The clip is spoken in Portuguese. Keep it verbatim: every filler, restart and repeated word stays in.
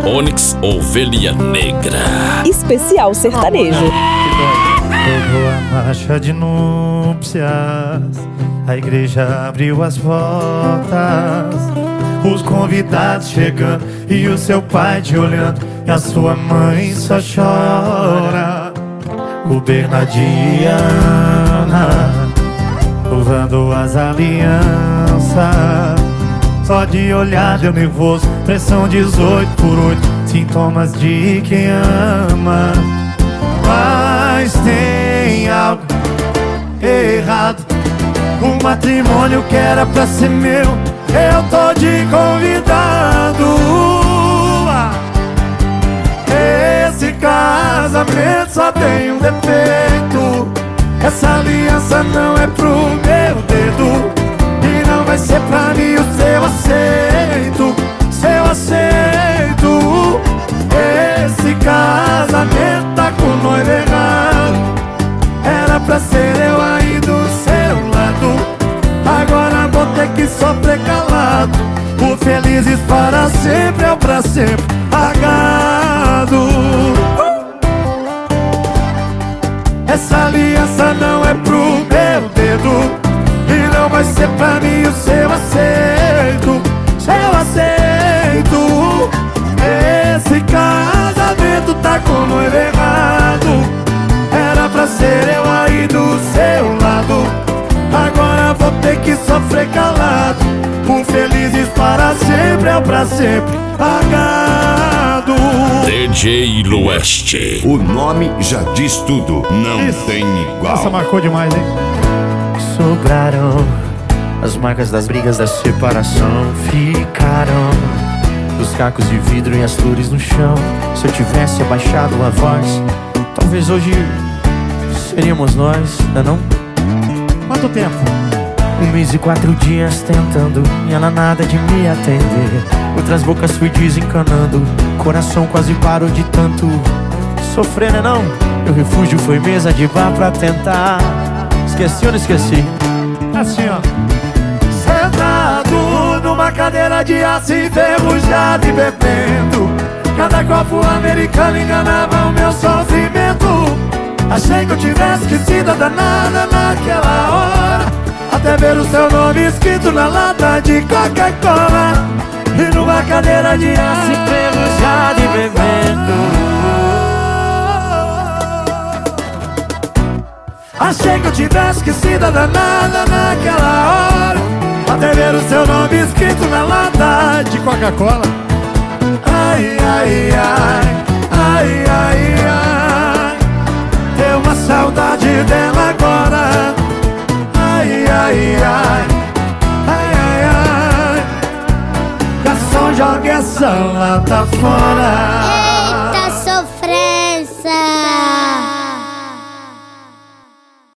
Onyx Ovelha Negra. Especial sertanejo. Tocou a marcha de núpcias, a igreja abriu as portas, os convidados chegando e o seu pai te olhando, e a sua mãe só chora. O Bernardinho e a Ana louvando as alianças, só de olhar deu nervoso, pressão dezoito por oito, sintomas de quem ama. Mas tem algo errado, o matrimônio que era pra ser meu, eu tô de convidado. Esse casamento só tem um defeito, essa aliança não é pro meu dedo, e não vai ser pra mim o seu aceito, seu aceito. Esse casamento tá com o noivo errado, era pra ser eu aí do seu lado, agora vou ter que sofrer calado. O felizes para sempre é o pra sempre pagado. Essa aliança não é pro meu dedo, e não vai ser pra mim o seu aceito, seu aceito. Esse casamento tá com o noivo errado, era pra ser eu aí do seu lado, agora vou ter que sofrer calado. O felizes para sempre é o pra sempre pagado. D J Lueste. O nome já diz tudo, não Isso. tem igual. Essa marcou demais, hein? Sobraram as marcas das brigas, da separação. Ficaram os cacos de vidro e as flores no chão. Se eu tivesse abaixado a voz, talvez hoje seríamos nós, não é não? Quanto tempo? Um mês e quatro dias tentando, e ela nada de me atender. Outras bocas fui desencanando, coração quase parou de tanto sofrer, né não? Meu refúgio foi mesa de bar pra tentar. Esqueci ou não esqueci? Assim, ó. Sentado numa cadeira de aço enferrujado e bebendo, cada copo americano enganava o meu sofrimento. Achei que eu tivesse esquecido a danada naquela hora, até ver o seu nome escrito na lata de Coca-Cola, e numa cadeira de aço enferrujado e bebendo. Achei que eu tivesse esquecido a danada naquela hora, até ver o seu nome escrito na lata de Coca-Cola. Ai, ai, ai, ai, ai, ai, deu uma saudade dela agora. Ai, ai, ai, ai, ai, ai, garçom, joga essa lata fora.